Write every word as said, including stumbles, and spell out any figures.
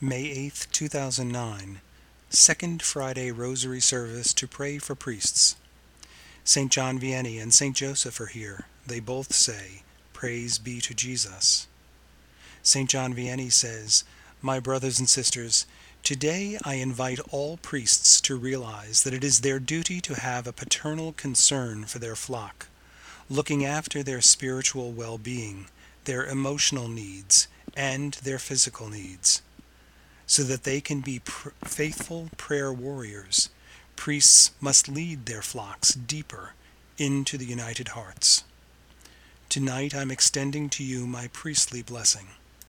May eighth, two thousand nine, Second Friday Rosary Service to pray for priests. Saint John Vianney and Saint Joseph are here. They both say, "Praise be to Jesus." Saint John Vianney says, "My brothers and sisters, today I invite all priests to realize that it is their duty to have a paternal concern for their flock, looking after their spiritual well-being, their emotional needs, and their physical needs. So that they can be pr- faithful prayer warriors, priests must lead their flocks deeper into the united hearts. Tonight I'm extending to you my priestly blessing.